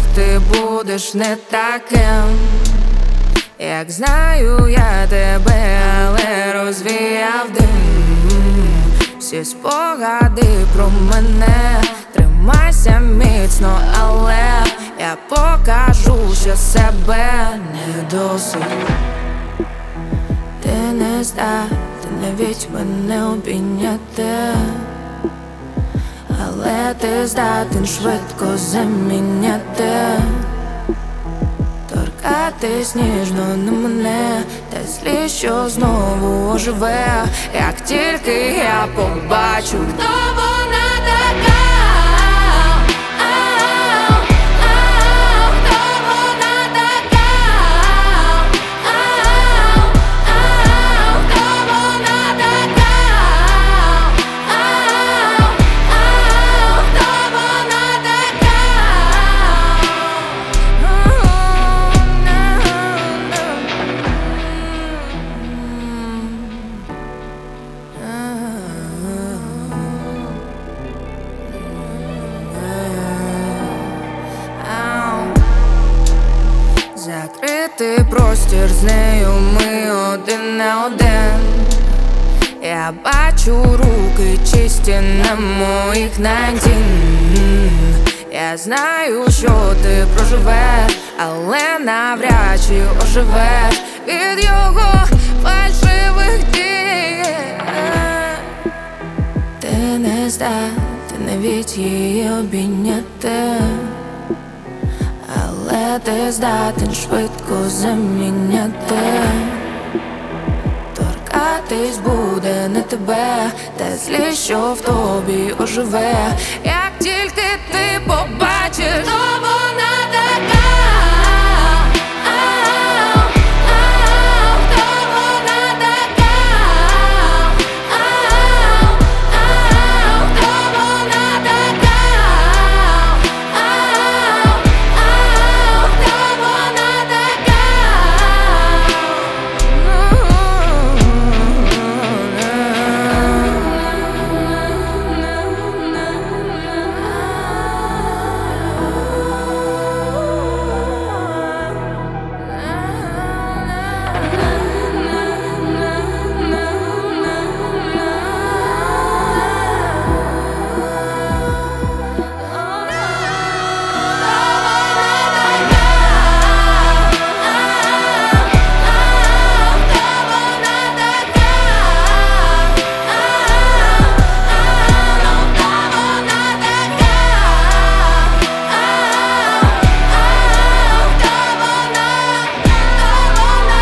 ти будеш не таким, як знаю я тебе, але розвіяв дим. Всі спогади про мене, тримайся міцно, але я покажу, що себе не досить. Ти не здатен навіть мене обійняти, але ти здатен швидко заміняти, торкатись ніжно на мене, та злі, що знову оживе, як тільки я побачу, хто вона така. Закритий простір, з нею ми один на один. Я бачу руки чисті на моїх надін. Я знаю, що ти проживеш, але навряд чи оживеш від його фальшивих дій. Ти не здатен навіть її обійняти, але ти здатен швидко заміняти, торкатись буде не тебе, та злі, що в тобі оживе, як тільки ти побачиш, хто вона така.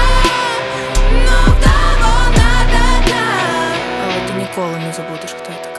Ніколи не забудеш, хто я така.